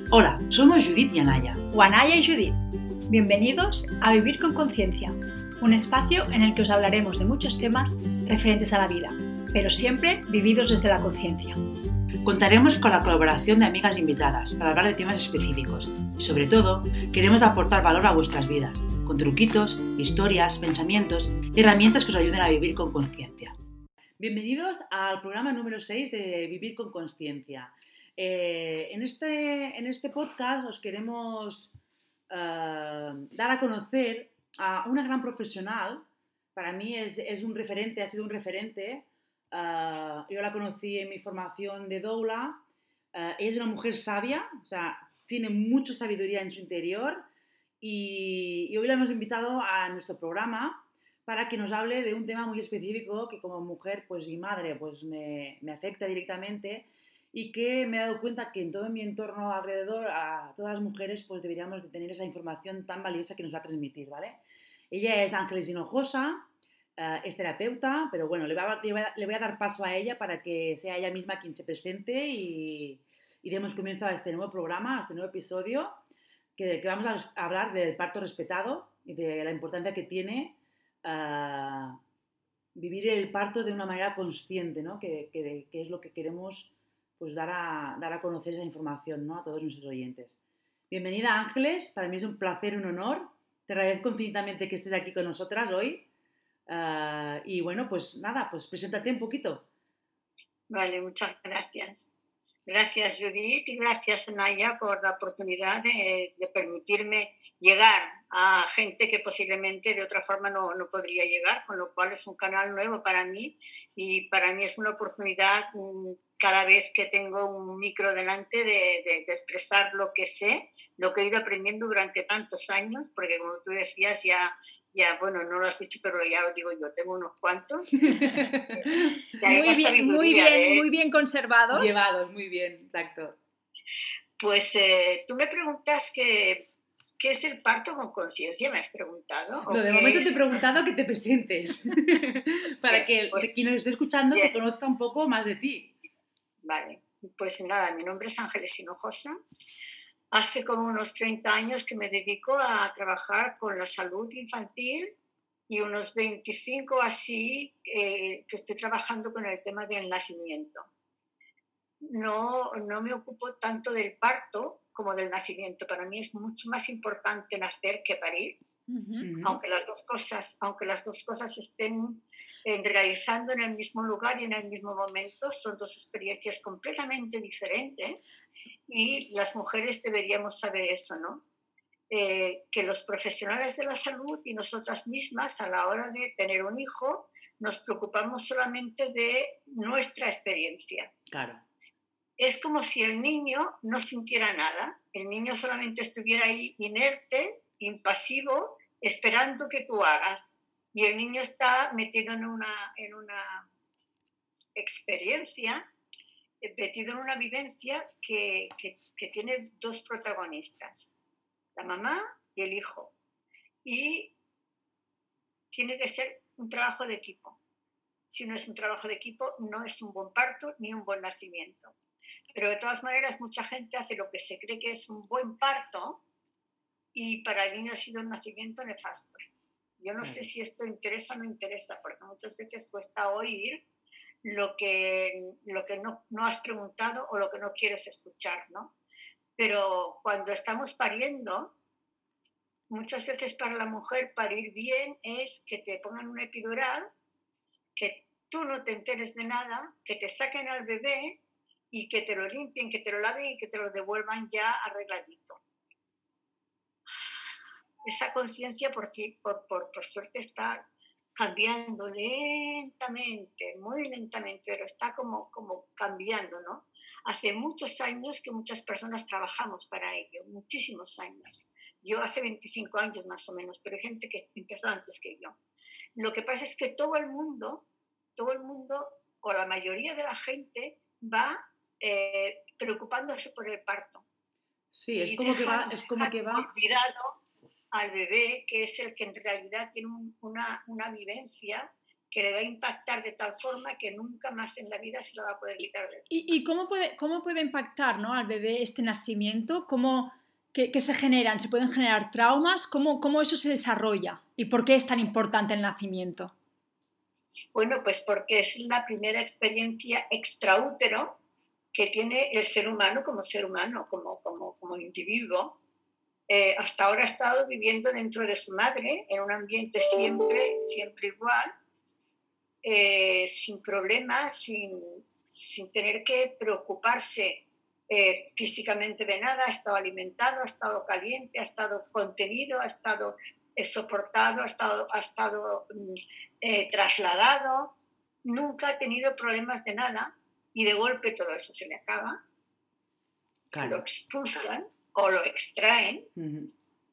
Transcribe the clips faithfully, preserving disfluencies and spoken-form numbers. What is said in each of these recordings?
Hola, somos Judith y Anaya. O Anaya y Judith. Bienvenidos a Vivir con Conciencia, un espacio en el que os hablaremos de muchos temas referentes a la vida, pero siempre vividos desde la conciencia. Contaremos con la colaboración de amigas invitadas para hablar de temas específicos y, sobre todo, queremos aportar valor a vuestras vidas, con truquitos, historias, pensamientos y herramientas que os ayuden a vivir con conciencia. Bienvenidos al programa número seis de Vivir con Conciencia. Eh, en, este, en este podcast os queremos uh, dar a conocer a una gran profesional. Para mí es, es un referente, ha sido un referente. Uh, yo la conocí en mi formación de doula. Uh, ella es una mujer sabia, o sea, tiene mucha sabiduría en su interior y, y hoy la hemos invitado a nuestro programa para que nos hable de un tema muy específico que como mujer pues, y madre pues, me, me afecta directamente y que me he dado cuenta que en todo mi entorno alrededor a todas las mujeres pues, deberíamos de tener esa información tan valiosa que nos va a transmitir, ¿vale? Ella es Ángeles Hinojosa. Uh, es terapeuta, pero bueno, le, va, le, va, le voy a dar paso a ella para que sea ella misma quien se presente y, y demos comienzo a este nuevo programa, a este nuevo episodio, que, que vamos a hablar del parto respetado y de la importancia que tiene uh, vivir el parto de una manera consciente, ¿no? que, que, que es lo que queremos pues, dar, a, dar a conocer esa información, ¿no? A todos nuestros oyentes. Bienvenida, Ángeles, para mí es un placer y un honor. Te agradezco infinitamente que estés aquí con nosotras hoy. Uh, y bueno, pues nada, pues preséntate un poquito. Vale, muchas gracias. Gracias, Judith, y gracias, Anaya, por la oportunidad de, de permitirme llegar a gente que posiblemente de otra forma no, no podría llegar, con lo cual es un canal nuevo para mí y para mí es una oportunidad cada vez que tengo un micro delante de, de, de expresar lo que sé, lo que he ido aprendiendo durante tantos años, porque como tú decías, ya... Ya, bueno, no lo has dicho, pero ya lo digo yo, tengo unos cuantos. muy, bien, muy, bien, de... muy bien conservados. Llevados, muy bien, exacto. Pues eh, tú me preguntas que, ¿qué es el parto con conciencia? ¿Me has preguntado? No, de momento es... te he preguntado que te presentes, para bien, que pues, quien nos esté escuchando bien. Te conozca un poco más de ti. Vale, pues nada, mi nombre es Ángeles Hinojosa. Hace como unos treinta años que me dedico a trabajar con la salud infantil y unos veinticinco así eh, que estoy trabajando con el tema del nacimiento. No, no me ocupo tanto del parto como del nacimiento. Para mí es mucho más importante nacer que parir, uh-huh. aunque, las dos cosas, aunque las dos cosas estén eh, realizando en el mismo lugar y en el mismo momento. Son dos experiencias completamente diferentes. Y las mujeres deberíamos saber eso, ¿no? Eh, que los profesionales de la salud y nosotras mismas a la hora de tener un hijo nos preocupamos solamente de nuestra experiencia. Claro. Es como si el niño no sintiera nada, el niño solamente estuviera ahí inerte, impasivo, esperando que tú hagas. Y el niño está metido en una, en una experiencia metido en una vivencia que, que, que tiene dos protagonistas, la mamá y el hijo. Y tiene que ser un trabajo de equipo. Si no es un trabajo de equipo, no es un buen parto ni un buen nacimiento. Pero de todas maneras, mucha gente hace lo que se cree que es un buen parto y para el niño ha sido un nacimiento nefasto. Yo no sé si esto interesa o no interesa, porque muchas veces cuesta oír lo que, lo que no, no has preguntado o lo que no quieres escuchar, ¿no? Pero cuando estamos pariendo, muchas veces para la mujer parir bien es que te pongan una epidural, que tú no te enteres de nada, que te saquen al bebé y que te lo limpien, que te lo laven y que te lo devuelvan ya arregladito. Esa conciencia, por, por, por, por suerte, está cambiando lentamente, muy lentamente, pero está como, como cambiando, ¿no? Hace muchos años que muchas personas trabajamos para ello, muchísimos años. Yo hace veinticinco años más o menos, pero hay gente que empezó antes que yo. Lo que pasa es que todo el mundo, todo el mundo, o la mayoría de la gente, va eh, preocupándose por el parto. Sí, es como que va... Es como que va... olvidado al bebé, que es el que en realidad tiene un, una, una vivencia que le va a impactar de tal forma que nunca más en la vida se lo va a poder quitar de ¿Y, y cómo, puede, cómo puede impactar, ¿no?, al bebé este nacimiento? ¿Cómo, qué, qué se generan? ¿Se pueden generar traumas? ¿Cómo, ¿Cómo eso se desarrolla? ¿Y por qué es tan importante el nacimiento? Bueno, pues porque es la primera experiencia extraútero que tiene el ser humano como ser humano, como, como, como individuo. Eh, hasta ahora ha estado viviendo dentro de su madre, en un ambiente siempre, siempre igual, eh, sin problemas, sin, sin tener que preocuparse eh, físicamente de nada. Ha estado alimentado, ha estado caliente, ha estado contenido, ha estado eh, soportado, ha estado, ha estado eh, trasladado. Nunca ha tenido problemas de nada y de golpe todo eso se le acaba. Claro. Lo expulsan o lo extraen. Uh-huh.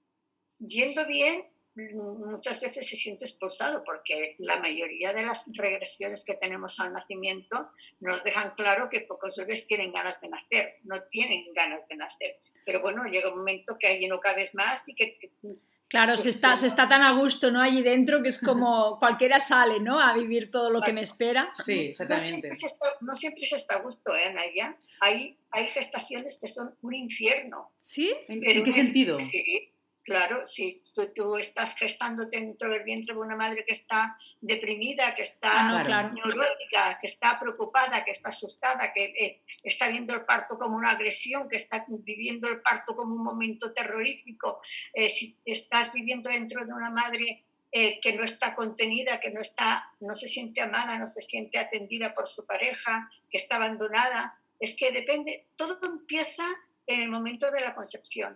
Yendo bien, muchas veces se siente expulsado porque la mayoría de las regresiones que tenemos al nacimiento nos dejan claro que pocos bebés tienen ganas de nacer, no tienen ganas de nacer. Pero bueno, llega un momento que allí no cabes más y que... Claro, pues se, está, como... se está tan a gusto, ¿no?, allí dentro, que es como cualquiera sale, ¿no?, a vivir todo lo claro. que me espera. Sí, exactamente. No siempre se está, no siempre se está a gusto, ¿eh, Naya? Hay, hay gestaciones que son un infierno. ¿Sí? ¿En, ¿en qué es, sentido? Sí, claro, si tú, tú estás gestando dentro del vientre de una madre que está deprimida, que está ah, claro. neurótica, que está preocupada, que está asustada, que eh, está viendo el parto como una agresión, que está viviendo el parto como un momento terrorífico, eh, si estás viviendo dentro de una madre eh, que no está contenida, que no, está, no se siente amada, no se siente atendida por su pareja, que está abandonada, es que depende, todo empieza en el momento de la concepción.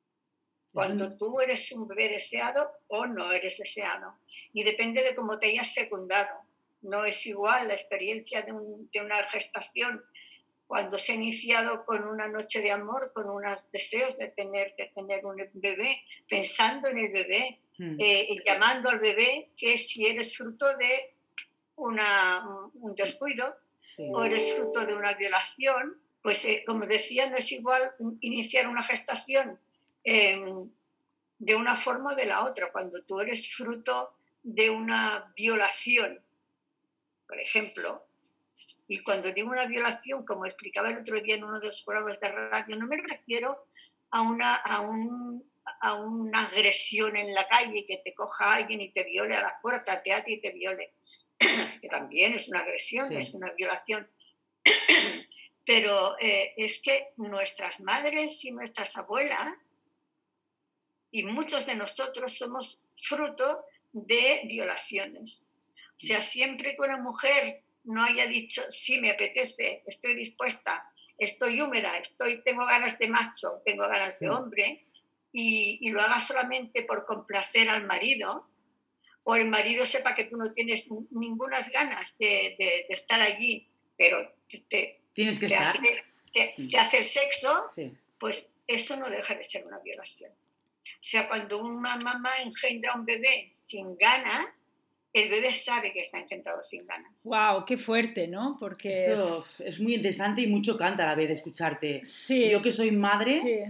Cuando tú eres un bebé deseado o no eres deseado. Y depende de cómo te hayas fecundado. No es igual la experiencia de, un, de una gestación cuando se ha iniciado con una noche de amor, con unos deseos de tener, de tener un bebé, pensando en el bebé, mm. eh, llamando al bebé, que si eres fruto de una, un descuido sí. o eres fruto de una violación, pues eh, como decía, no es igual iniciar una gestación eh, de una forma o de la otra. Cuando tú eres fruto de una violación, por ejemplo, y cuando digo una violación, como explicaba el otro día en uno de los programas de radio, no me refiero a una, a un, a una agresión en la calle, que te coja alguien y te viole a la puerta, te ate y te viole, que también es una agresión, sí. es una violación. Pero eh, es que nuestras madres y nuestras abuelas y muchos de nosotros somos fruto de violaciones. O sea, siempre que una mujer no haya dicho, sí, me apetece, estoy dispuesta, estoy húmeda, estoy, tengo ganas de macho, tengo ganas de hombre, y, y lo haga solamente por complacer al marido, o el marido sepa que tú no tienes ninguna ganas de, de, de estar allí, pero te, te, Tienes que te, estar. Hace, te, te hace el sexo, sí. pues eso no deja de ser una violación. O sea, cuando una mamá engendra un bebé sin ganas, el bebé sabe que está engendrado sin ganas. ¡Wow! ¡Qué fuerte!, ¿no? Porque... Esto es muy interesante y muy chocante a la vez de escucharte. Sí. Yo que soy madre sí.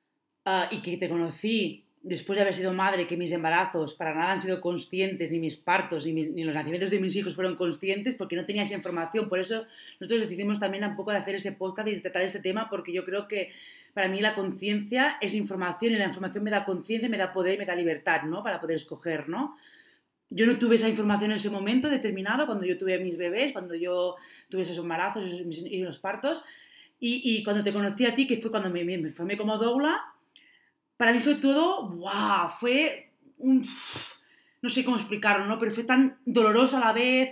uh, y que te conocí después de haber sido madre, que mis embarazos para nada han sido conscientes, ni mis partos, ni, mis, ni los nacimientos de mis hijos fueron conscientes, porque no tenía esa información. Por eso nosotros decidimos también un poco de hacer ese podcast y tratar este tema, porque yo creo que para mí la conciencia es información, y la información me da conciencia, me da poder, me da libertad, ¿no?, para poder escoger, ¿no? Yo no tuve esa información en ese momento determinado, cuando yo tuve mis bebés, cuando yo tuve esos embarazos y los partos, y, y cuando te conocí a ti, que fue cuando me, me formé como doula, para mí fue todo, ¡wow! Fue un... no sé cómo explicarlo, ¿no? Pero fue tan doloroso a la vez,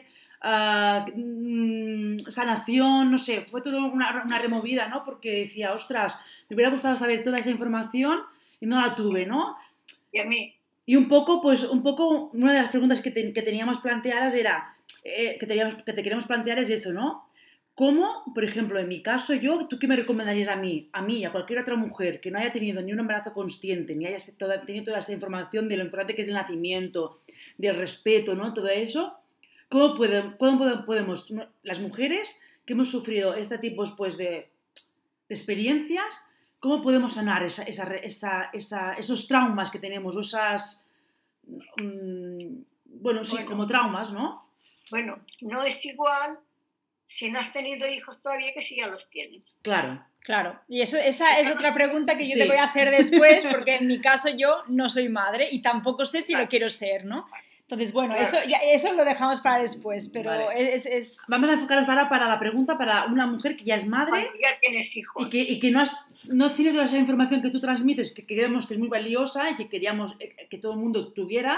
uh, mmm, sanación, no sé, fue todo una, una removida, ¿no? Porque decía, ostras, me hubiera gustado saber toda esa información y no la tuve, ¿no? Y a mí... Y un poco, pues, un poco, una de las preguntas que, te, que teníamos planteadas era, eh, que, teníamos, que te queremos plantear es eso, ¿no? ¿Cómo, por ejemplo, en mi caso, yo, tú qué me recomendarías a mí, a mí y a cualquier otra mujer que no haya tenido ni un embarazo consciente, ni haya tenido toda esta información de lo importante que es el nacimiento, del respeto, ¿no? Todo eso, ¿cómo, puede, cómo podemos, las mujeres que hemos sufrido este tipo, pues, de, de experiencias, ¿cómo podemos sanar esa, esa, esa, esa, esos traumas que tenemos, o esas, mmm, bueno, sí, bueno, como traumas, ¿no? Bueno, no es igual si no has tenido hijos todavía que si ya los tienes. Claro. Claro, y eso, esa Si es no otra los pregunta que yo Sí. te voy a hacer después, porque en mi caso yo no soy madre y tampoco sé si lo Claro. quiero ser, ¿no? Entonces, bueno, Claro. eso, ya, eso lo dejamos para después, pero Vale. es, es... Vamos a enfocarnos ahora para la pregunta para una mujer que ya es madre Cuando ya tienes hijos. y que, y que no, has, no tiene toda esa información que tú transmites, que creemos que es muy valiosa y que queríamos eh, que todo el mundo tuviera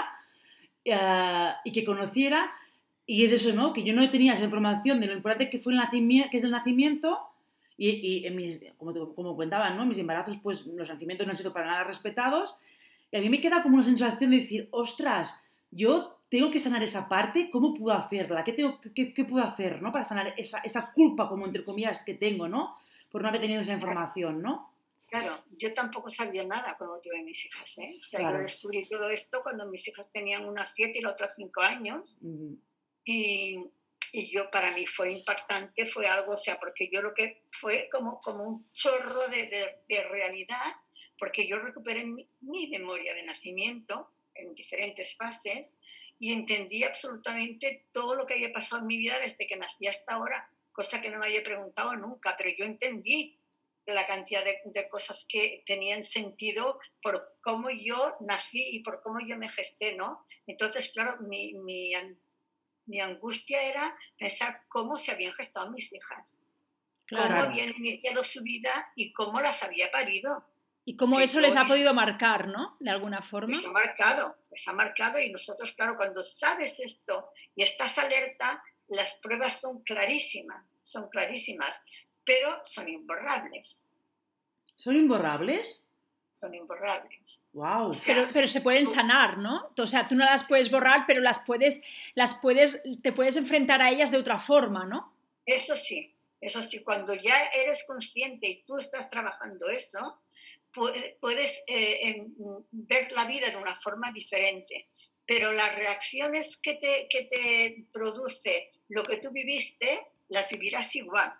eh, y que conociera. Y es eso, ¿no? Que yo no tenía esa información de lo importante que fue el nacimiento, que es el nacimiento. Y, y en mis, como, te- como contaban, ¿no? Mis embarazos, pues los nacimientos no han sido para nada respetados. Y a mí me queda como una sensación de decir, ostras, yo tengo que sanar esa parte, ¿cómo puedo hacerla? ¿Qué, tengo, qué, qué puedo hacer, ¿no? Para sanar esa, esa culpa, como entre comillas, que tengo, ¿no? Por no haber tenido esa información, ¿no? Claro, yo tampoco sabía nada cuando tuve mis hijas, ¿eh? O sea, Claro. yo descubrí todo esto cuando mis hijas tenían unas siete y la otra cinco años. Mm, Y, y yo, para mí fue impactante, fue algo, o sea, porque yo lo que fue como, como un chorro de, de, de realidad, porque yo recuperé mi, mi memoria de nacimiento en diferentes fases y entendí absolutamente todo lo que había pasado en mi vida desde que nací hasta ahora, cosa que no me había preguntado nunca, pero yo entendí la cantidad de, de cosas que tenían sentido por cómo yo nací y por cómo yo me gesté, ¿no? Entonces, claro, mi, mi Mi angustia era pensar cómo se habían gestado mis hijas, Claro. cómo habían iniciado su vida y cómo las había parido. Y cómo Que eso yo les ha dis- podido marcar, ¿no? De alguna forma. Les ha marcado, les ha marcado y nosotros, claro, cuando sabes esto y estás alerta, las pruebas son clarísimas, son clarísimas, pero son imborrables, ¿Son imborrables? son imborrables. ¡Wow! O sea, Pero, pero se pueden sanar, ¿no? O sea, tú no las puedes borrar, pero las puedes, las puedes, te puedes enfrentar a ellas de otra forma, ¿no? Eso sí, eso sí, cuando ya eres consciente y tú estás trabajando eso, puedes eh, ver la vida de una forma diferente, pero las reacciones que te, que te produce lo que tú viviste, las vivirás igual.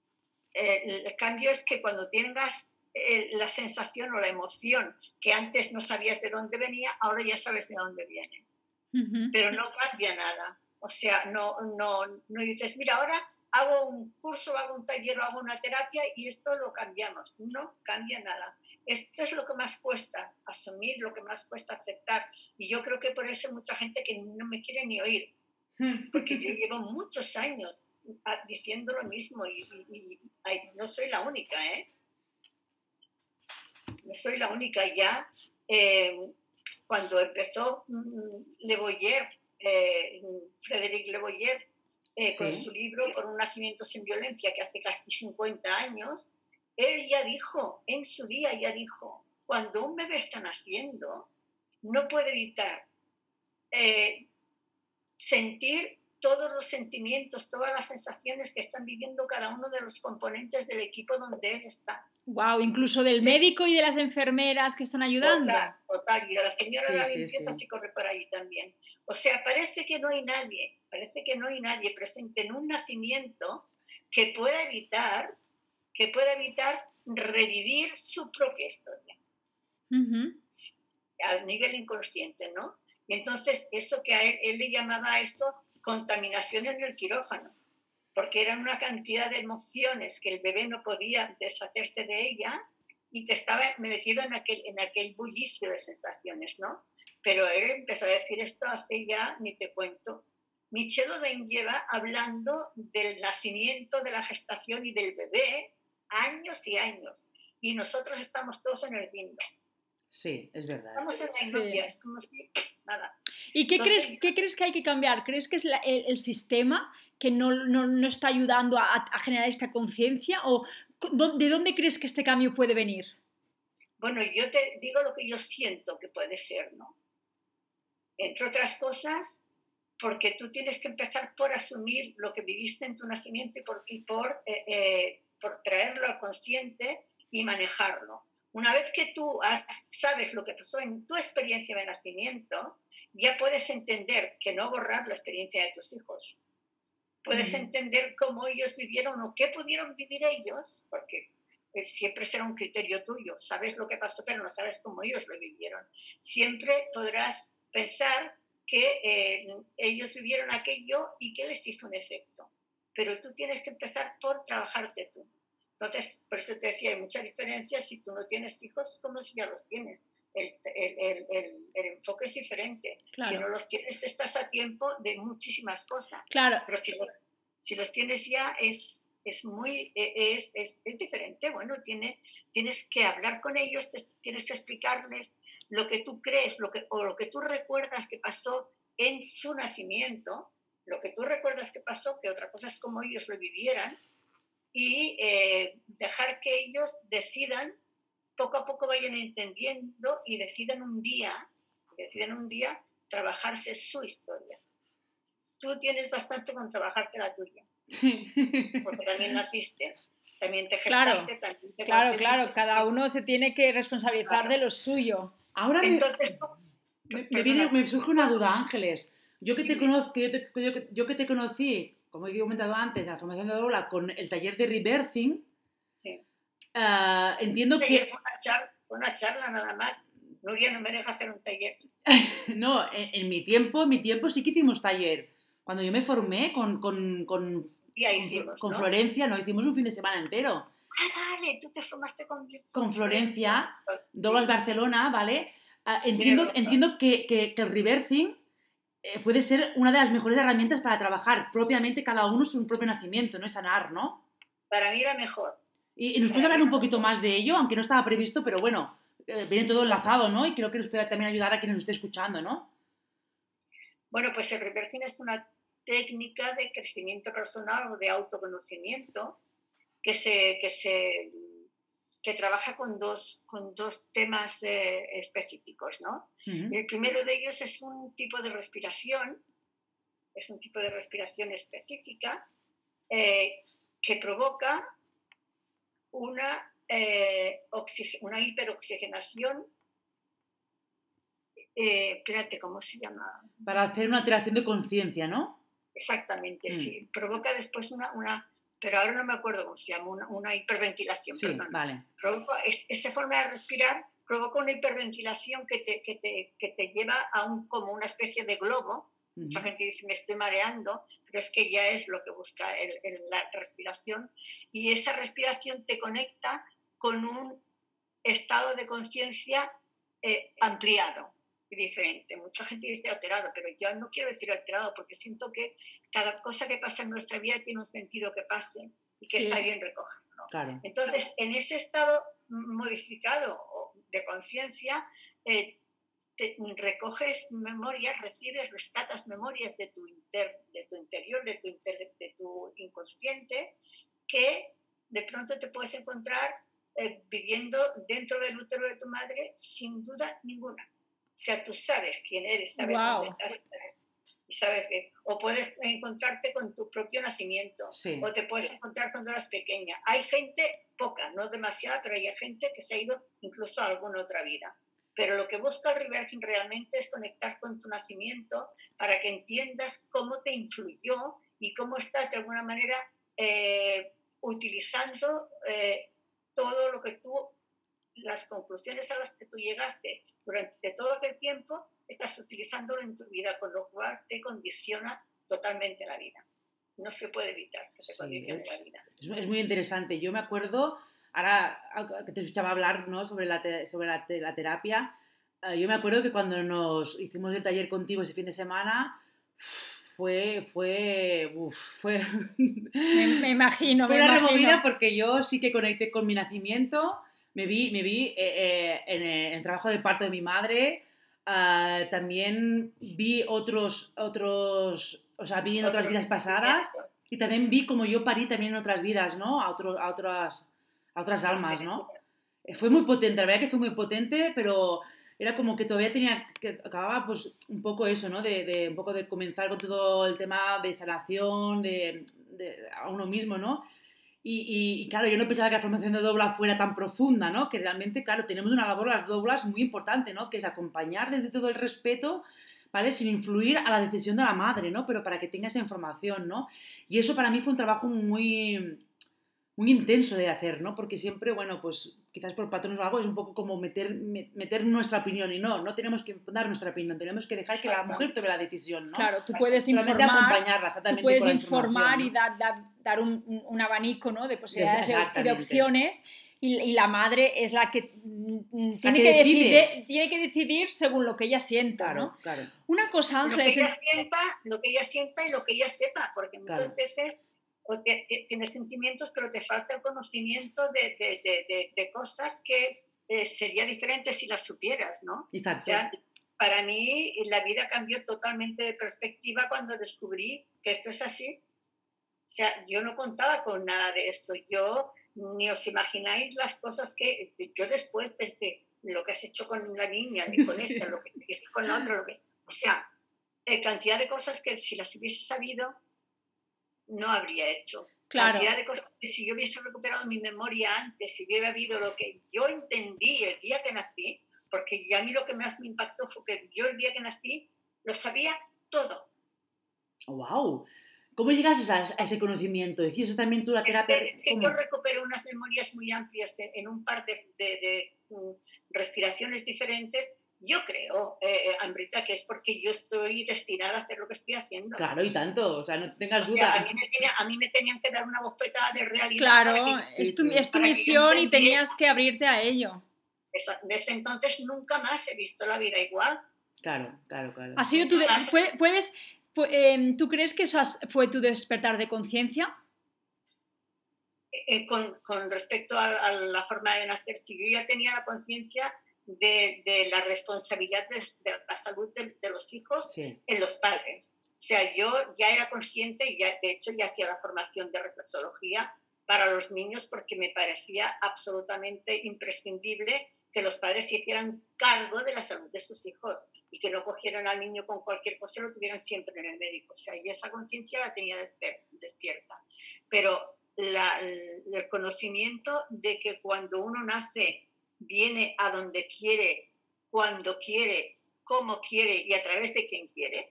Eh, el cambio es que cuando tengas eh, la sensación o la emoción que antes no sabías de dónde venía, ahora ya sabes de dónde viene. Uh-huh. Pero no cambia nada. O sea, no, no, no dices, mira, ahora hago un curso, hago un taller o hago una terapia y esto lo cambiamos. No cambia nada. Esto es lo que más cuesta asumir, lo que más cuesta aceptar. Y yo creo que por eso hay mucha gente que no me quiere ni oír. Porque yo llevo muchos años diciendo lo mismo y, y, y ay, no soy la única, ¿eh? No soy la única ya. Eh, cuando empezó um, Le Boyer, eh, Frédéric Le Boyer, eh, sí. con su libro Por un nacimiento sin violencia, que hace casi cincuenta años, él ya dijo, en su día ya dijo, cuando un bebé está naciendo, no puede evitar eh, sentir todos los sentimientos, todas las sensaciones que están viviendo cada uno de los componentes del equipo donde él está. Wow, incluso del sí. médico y de las enfermeras que están ayudando. Total, total. Y de la señora sí, de la sí, limpieza sí. sí corre por ahí también. O sea, parece que no hay nadie, parece que no hay nadie presente en un nacimiento que pueda evitar, que pueda evitar revivir su propia historia. Uh-huh. A nivel inconsciente, ¿no? Y entonces eso que a él, él le llamaba a eso contaminación en el quirófano, porque eran una cantidad de emociones que el bebé no podía deshacerse de ellas y te estaba metido en aquel, en aquel bullicio de sensaciones, ¿no? Pero él empezó a decir esto hace ya, ni te cuento. Michel Oden lleva hablando del nacimiento, de la gestación y del bebé años y años, y nosotros estamos todos en el limbo. Sí, es verdad. Estamos en la inopia, sí. Es como si nada. ¿Y qué, Entonces, crees, qué crees que hay que cambiar? ¿Crees que es la, el, el sistema que no, no, no está ayudando a, a generar esta conciencia? ¿O de dónde crees que este cambio puede venir? Bueno, yo te digo lo que yo siento que puede ser, ¿no? Entre otras cosas, porque tú tienes que empezar por asumir lo que viviste en tu nacimiento y por, y por, eh, eh, por traerlo al consciente y manejarlo. Una vez que tú has, sabes lo que pasó en tu experiencia de nacimiento, ya puedes entender que no borrar la experiencia de tus hijos. Puedes mm. entender cómo ellos vivieron o qué pudieron vivir ellos, porque siempre será un criterio tuyo. Sabes lo que pasó, pero no sabes cómo ellos lo vivieron. Siempre podrás pensar que eh, ellos vivieron aquello y que les hizo un efecto. Pero tú tienes que empezar por trabajarte tú. Entonces, por eso te decía, hay mucha diferencia si tú no tienes hijos como si ya los tienes. El, el, el, el, el enfoque es diferente. Claro. Si no los tienes, estás a tiempo de muchísimas cosas. Claro. Pero si los, si los tienes ya, es, es muy es, es, es diferente. Bueno, tiene, tienes que hablar con ellos, te, tienes que explicarles lo que tú crees lo que, o lo que tú recuerdas que pasó en su nacimiento, lo que tú recuerdas que pasó, que otra cosa es cómo ellos lo vivieran, y eh, dejar que ellos decidan, poco a poco vayan entendiendo y decidan un día, decidan un día trabajarse su historia. Tú tienes bastante con trabajarte la tuya, porque también naciste, también te gestaste, claro, también te claro, claro, cada uno se tiene que responsabilizar claro. de lo suyo. Ahora me, Entonces, me, me, viene, me surge una duda, Ángeles. Yo que te conozco, yo, te, yo, que, yo que te conocí, como he comentado antes, la formación de dobla con el taller de rebirthing, sí. uh, entiendo sí, que... Fue una, charla, fue una charla nada más. Nuria no me deja hacer un taller. No, en, en mi tiempo, en mi tiempo sí que hicimos taller. Cuando yo me formé con, con, con, ya hicimos, con, ¿no? con Florencia, no hicimos un fin de semana entero. Ah, vale, tú te formaste con... Con Florencia, Doblas sí. Barcelona, ¿vale? Uh, entiendo entiendo que, que, que el reversing eh, puede ser una de las mejores herramientas para trabajar propiamente cada uno su propio nacimiento, no es sanar, ¿no? Para mí era mejor. ¿Y, y nos puedes hablar un poquito más de ello? Aunque no estaba previsto, pero bueno, eh, viene todo enlazado, ¿no? Y creo que nos puede también ayudar a quien nos esté escuchando, ¿no? Bueno, pues el reversing es una técnica de crecimiento personal o de autoconocimiento que se... Que se que trabaja con dos, con dos temas eh, específicos, ¿no? Uh-huh. El primero de ellos es un tipo de respiración, es un tipo de respiración específica eh, que provoca una, eh, oxig- una hiperoxigenación, eh, espérate, ¿cómo se llama? Para hacer una alteración de conciencia, ¿no? Exactamente, uh-huh. sí. Provoca después una... una pero ahora no me acuerdo cómo se llama, una, una hiperventilación, sí, perdón. Vale. Provoca, es, esa forma de respirar provoca una hiperventilación que te, que te, que te lleva a un, como una especie de globo. Uh-huh. Mucha gente dice, me estoy mareando, pero es que ya es lo que busca el, el, la respiración. Y esa respiración te conecta con un estado de conciencia eh, ampliado y diferente. Mucha gente dice alterado, pero yo no quiero decir alterado porque siento que cada cosa que pasa en nuestra vida tiene un sentido que pase y que sí. Está bien recogerlo, ¿no? Claro. Entonces, en ese estado modificado de conciencia, eh, recoges memorias, recibes, rescatas memorias de tu, inter, de tu interior, de tu, inter, de tu inconsciente, que de pronto te puedes encontrar eh, viviendo dentro del útero de tu madre sin duda ninguna. O sea, tú sabes quién eres, sabes wow. dónde estás, sabes, y sabes que, o puedes encontrarte con tu propio nacimiento, sí. o te puedes encontrar cuando eras pequeña. Hay gente, poca, no demasiada, pero hay gente que se ha ido incluso a alguna otra vida. Pero lo que busca el reversing realmente es conectar con tu nacimiento para que entiendas cómo te influyó y cómo estás de alguna manera eh, utilizando eh, todo lo que tú, las conclusiones a las que tú llegaste durante todo aquel tiempo, estás utilizándolo en tu vida, con lo cual te condiciona totalmente la vida. No se puede evitar que te sí, condicione es, la vida. Es, es muy interesante. Yo me acuerdo, ahora que te escuchaba hablar, ¿no?, sobre, la, te, sobre la, la terapia, uh, yo me acuerdo que cuando nos hicimos el taller contigo ese fin de semana, fue, fue, uf, fue... Me, me imagino, Fue me una imagino. removida porque yo sí que conecté con mi nacimiento, me vi, me vi eh, eh, en, el, en el trabajo de parto de mi madre. Uh, también vi otros, otros, o sea, vi en otras vidas pasadas y también vi como yo parí también en otras vidas, ¿no? A, otro, a, otras, a otras almas, ¿no? Fue muy potente, la verdad que fue muy potente, pero era como que todavía tenía, que acababa pues un poco eso, ¿no? De, de un poco de comenzar con todo el tema de sanación, de, de a uno mismo, ¿no? Y, y, y claro, yo no pensaba que la formación de dobla fuera tan profunda, ¿no? Que realmente, claro, tenemos una labor, las doblas, muy importante, ¿no? Que es acompañar desde todo el respeto, ¿vale? Sin influir a la decisión de la madre, ¿no? Pero para que tenga esa información, ¿no? Y eso para mí fue un trabajo muy, muy intenso de hacer, ¿no? Porque siempre, bueno, pues quizás por patrones o algo es un poco como meter, meter nuestra opinión y no, no tenemos que dar nuestra opinión, tenemos que dejar que la mujer tome la decisión, ¿no? Claro, tú puedes solamente informar, acompañarla exactamente tú puedes con la informar ¿no? y dar, dar, dar un, un abanico, ¿no? De posibilidades y de opciones. Y, y la madre es la que, tiene, la que, que decide, tiene que decidir según lo que ella sienta, claro, ¿no? Claro. Una cosa, Ángeles... Lo que ella sienta, lo que ella sienta y lo que ella sepa, porque muchas claro. veces o te, te, tienes sentimientos, pero te falta el conocimiento de, de, de, de, de cosas que eh, sería diferente si las supieras, ¿no? Exacto. O sea, para mí la vida cambió totalmente de perspectiva cuando descubrí que esto es así. O sea, yo no contaba con nada de eso. Yo... Ni os imagináis las cosas que yo después pensé, lo que has hecho con la niña, y con esta, sí. Lo que hiciste con la otra, lo que... O sea, eh, cantidad de cosas que si las hubiese sabido, no habría hecho. Claro. Cantidad de cosas que si yo hubiese recuperado mi memoria antes, si hubiera habido lo que yo entendí el día que nací, porque ya a mí lo que más me impactó fue que yo el día que nací lo sabía todo. ¡Wow! ¿Cómo llegas a ese conocimiento? ¿Decís también tú la terapia? Es que, es que yo recupero unas memorias muy amplias en un par de, de, de um, respiraciones diferentes. Yo creo, eh, Amrita, que es porque yo estoy destinada a hacer lo que estoy haciendo. Claro, y tanto, o sea, no tengas o duda. Sea, a, mí me tenía, a mí me tenían que dar una bofetada de realidad. Claro, para que, es tu, sí, sí. es tu misión y tenías que abrirte a ello. Desde entonces nunca más he visto la vida igual. Claro, claro, claro. ¿Ha sido tu de, ¿Puedes...? ¿Tú crees que eso fue tu despertar de conciencia? Eh, con, con respecto a, a la forma de nacer, si yo ya tenía la conciencia de, de la responsabilidad de, de la salud de, de los hijos sí. en los padres. O sea, yo ya era consciente y ya, de hecho ya hacía la formación de reflexología para los niños porque me parecía absolutamente imprescindible que los padres se hicieran cargo de la salud de sus hijos y que no cogieran al niño con cualquier cosa y lo tuvieran siempre en el médico. O sea, y esa conciencia la tenía despierta. Pero la, el conocimiento de que cuando uno nace viene a donde quiere, cuando quiere, cómo quiere y a través de quien quiere,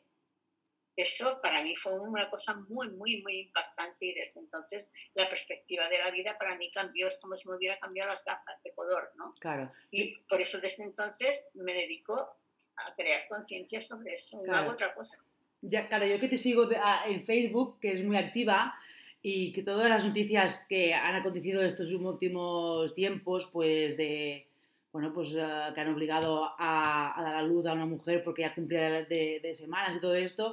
eso para mí fue una cosa muy, muy, muy impactante y desde entonces la perspectiva de la vida para mí cambió, es como si me hubiera cambiado las gafas de color, ¿no? Claro. Y por eso desde entonces me dedico a crear conciencia sobre eso, claro. No hago otra cosa. Ya, claro, yo que te sigo de, a, en Facebook, que es muy activa, y que todas las noticias que han acontecido estos últimos tiempos, pues de... bueno, pues uh, que han obligado a, a dar a luz a una mujer porque ya cumplía de, de semanas y todo esto,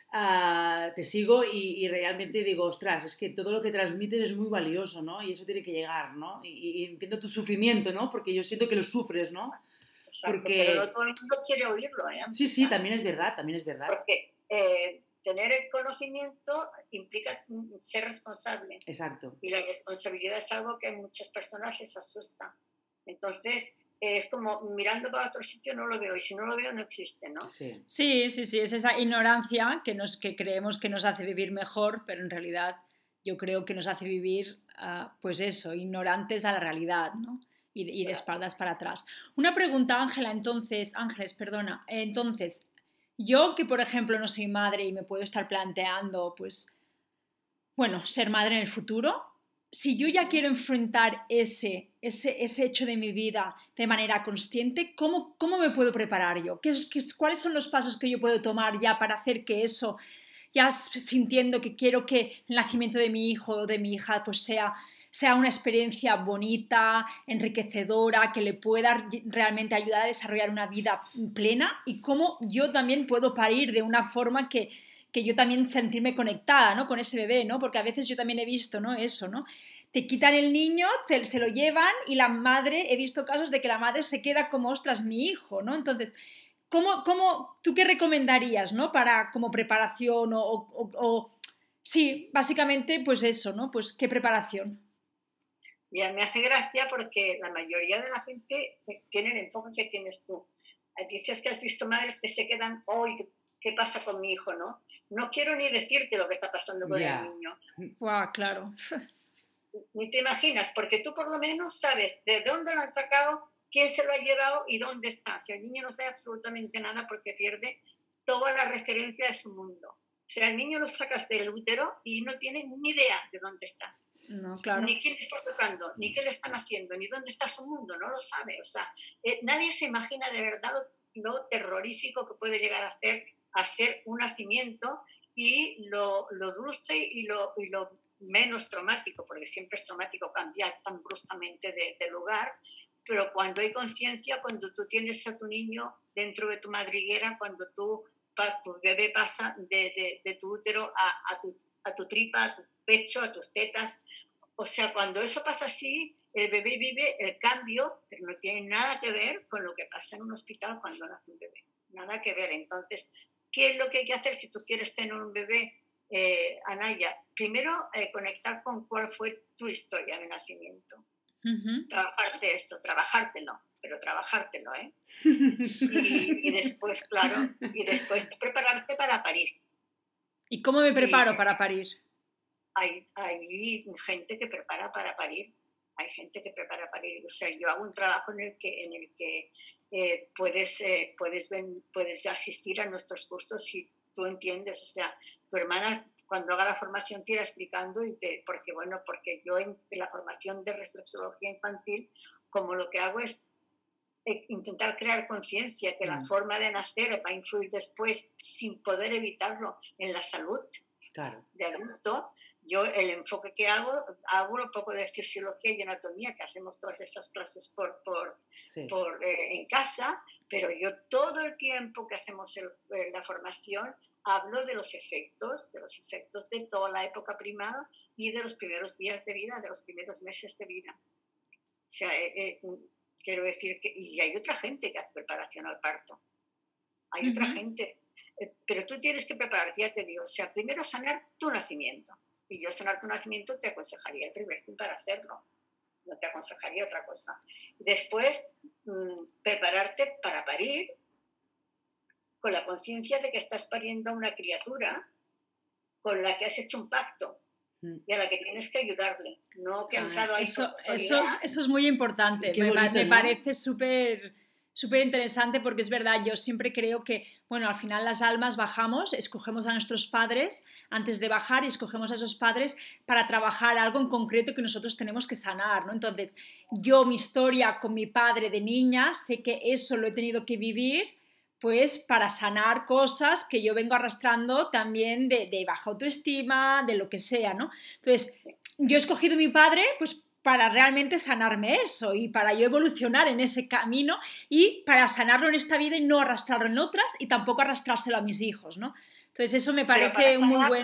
uh, te sigo y, y realmente digo, ostras, es que todo lo que transmites es muy valioso, ¿no? Y eso tiene que llegar, ¿no? Y, y entiendo tu sufrimiento, ¿no? Porque yo siento que lo sufres, ¿no? Exacto, porque... pero no todo el mundo quiere oírlo, ¿eh? Sí, sí, también es verdad, también es verdad. Porque eh, tener el conocimiento implica ser responsable. Exacto. Y la responsabilidad es algo que a muchas personas les asusta. Entonces... es como mirando para otro sitio no lo veo y si no lo veo no existe, ¿no? Sí, sí, sí, sí. Es esa ignorancia que, nos, que creemos que nos hace vivir mejor, pero en realidad yo creo que nos hace vivir, uh, pues eso, ignorantes a la realidad, ¿no? Y, y de espaldas para atrás. Una pregunta, Ángela, entonces, Ángeles, perdona, entonces, yo que por ejemplo no soy madre y me puedo estar planteando, pues, bueno, ser madre en el futuro, si yo ya quiero enfrentar ese, ese, ese hecho de mi vida de manera consciente, ¿cómo, cómo me puedo preparar yo? ¿Qué, qué, ¿Cuáles son los pasos que yo puedo tomar ya para hacer que eso, ya sintiendo que quiero que el nacimiento de mi hijo o de mi hija pues sea, sea una experiencia bonita, enriquecedora, que le pueda realmente ayudar a desarrollar una vida plena? Y cómo yo también puedo parir de una forma que... que yo también sentirme conectada, ¿no? Con ese bebé, ¿no? Porque a veces yo también he visto, ¿no? Eso, ¿no? Te quitan el niño, te, se lo llevan y la madre, he visto casos de que la madre se queda como, ostras, mi hijo, ¿no? Entonces, ¿cómo, cómo, ¿tú qué recomendarías, ¿no? Para, como preparación o, o, o... Sí, básicamente, pues eso, ¿no? Pues, ¿qué preparación? Ya, me hace gracia porque la mayoría de la gente tiene el enfoque que tienes tú. Dices que has visto madres que se quedan, hoy, oh, ¿qué pasa con mi hijo, no? No quiero ni decirte lo que está pasando con yeah. el niño. Wow, claro. Ni te imaginas, porque tú por lo menos sabes de dónde lo han sacado, quién se lo ha llevado y dónde está. Si el niño no sabe absolutamente nada porque pierde toda la referencia de su mundo. O sea, el niño lo sacas del útero y no tiene ni idea de dónde está. No, claro. Ni qué le está tocando, ni qué le están haciendo, ni dónde está su mundo, no lo sabe. O sea, eh, nadie se imagina de verdad lo, lo terrorífico que puede llegar a ser, a ser un nacimiento y lo, lo dulce y lo, y lo menos traumático, porque siempre es traumático cambiar tan bruscamente de, de lugar, pero cuando hay conciencia, cuando tú tienes a tu niño dentro de tu madriguera, cuando tú, tu bebé pasa de, de, de tu útero a, a, tu, a tu tripa, a tu pecho, a tus tetas. O sea, cuando eso pasa así, el bebé vive el cambio, pero no tiene nada que ver con lo que pasa en un hospital cuando nace un bebé. Nada que ver. Entonces, ¿qué es lo que hay que hacer si tú quieres tener un bebé, eh, Anaya? Primero, eh, conectar con cuál fue tu historia de nacimiento. Uh-huh. Trabajarte eso, trabajártelo, pero trabajártelo, ¿eh? Y, y después, claro, y después prepararte para parir. ¿Y cómo me preparo y, para parir? Hay, hay gente que prepara para parir, hay gente que prepara para parir. O sea, yo hago un trabajo en el que, en el que eh, puedes, eh, puedes, ven, puedes asistir a nuestros cursos si tú entiendes. O sea, tu hermana cuando haga la formación te irá explicando, y te, porque, bueno, porque yo en, en la formación de reflexología infantil, como lo que hago es eh, intentar crear conciencia que mm. la forma de nacer va a influir después, sin poder evitarlo, en la salud claro. de adulto. Yo el enfoque que hago, hago un poco de fisiología y anatomía, que hacemos todas estas clases por, por, sí. por, eh, en casa, pero yo todo el tiempo que hacemos el, eh, la formación hablo de los efectos, de los efectos de toda la época primaria y de los primeros días de vida, de los primeros meses de vida. O sea, eh, eh, quiero decir que, y hay otra gente que hace preparación al parto, hay uh-huh. otra gente, eh, pero tú tienes que prepararte, ya te digo, o sea, primero sanar tu nacimiento. Y yo sanar tu nacimiento te aconsejaría el primer fin para hacerlo, no te aconsejaría otra cosa. Después, mmm, prepararte para parir con la conciencia de que estás pariendo a una criatura con la que has hecho un pacto mm. y a la que tienes que ayudarle, no que ha entrado ahí eso, eso, es, eso es muy importante, me, bonito, me ¿no? parece súper... súper interesante porque es verdad, yo siempre creo que, bueno, al final las almas bajamos, escogemos a nuestros padres antes de bajar y escogemos a esos padres para trabajar algo en concreto que nosotros tenemos que sanar, ¿no? Entonces, yo mi historia con mi padre de niña, sé que eso lo he tenido que vivir pues para sanar cosas que yo vengo arrastrando también de, de baja autoestima, de lo que sea, ¿no? Entonces, yo he escogido a mi padre, pues para realmente sanarme eso y para yo evolucionar en ese camino y para sanarlo en esta vida y no arrastrarlo en otras y tampoco arrastrárselo a mis hijos, ¿no? Entonces eso me parece un muy buen...